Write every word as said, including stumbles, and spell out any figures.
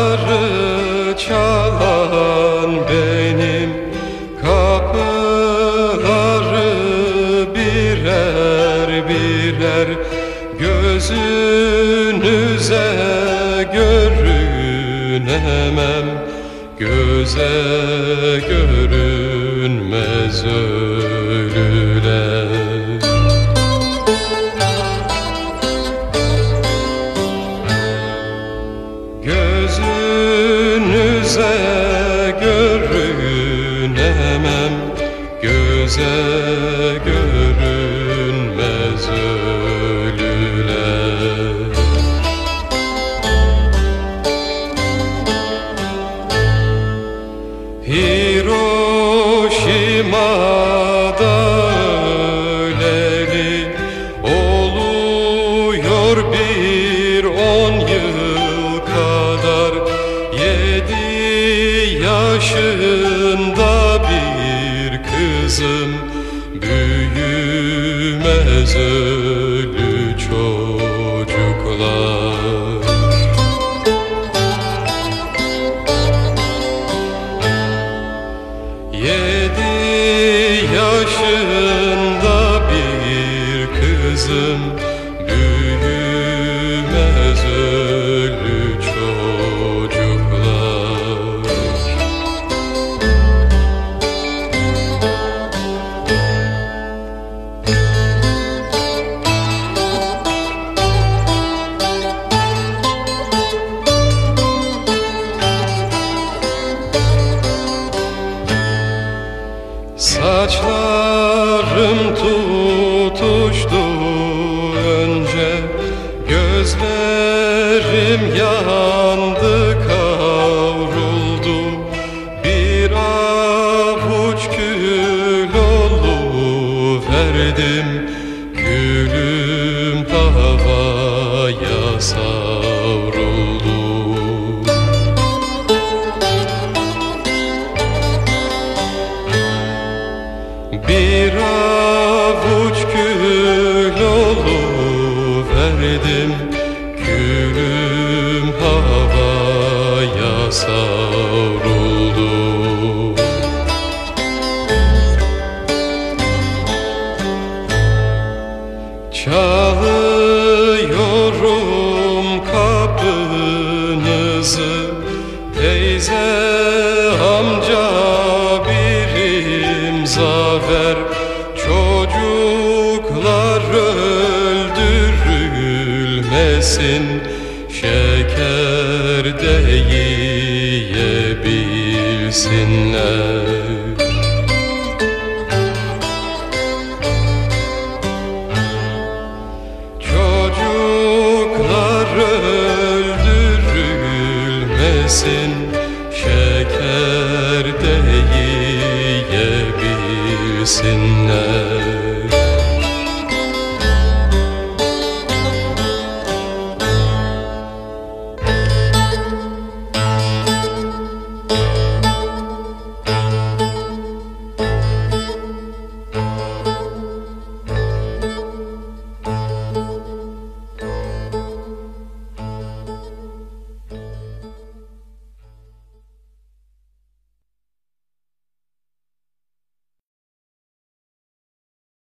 Kapıları çalan benim, kapıları birer birer gözünüze görünemem, göze görünmez ölüler. Gözünüze görünemem, göze görünmez ölüler. Hiroşima'da öleli oluyor bir on yıl kadar. Yedi yaşında bir kızım, büyümez ölü çocuklar. Yedi yaşında bir kızım, büyümez ölü çocuklar. Saçlarım tutuştu önce, gözlerim yandı kavruldu. Bir avuç kül oluverdim, külüm havaya savruldu. Bir avuç kül oluverdim, külüm havaya savruldu. Çalıyorum kapınızı, teyze, amca, bir imza ver. Çocuklar öldürülmesin, şeker de yiyebilsinler. Çocuklar öldürülmesin, şeker de yiyebilsinler.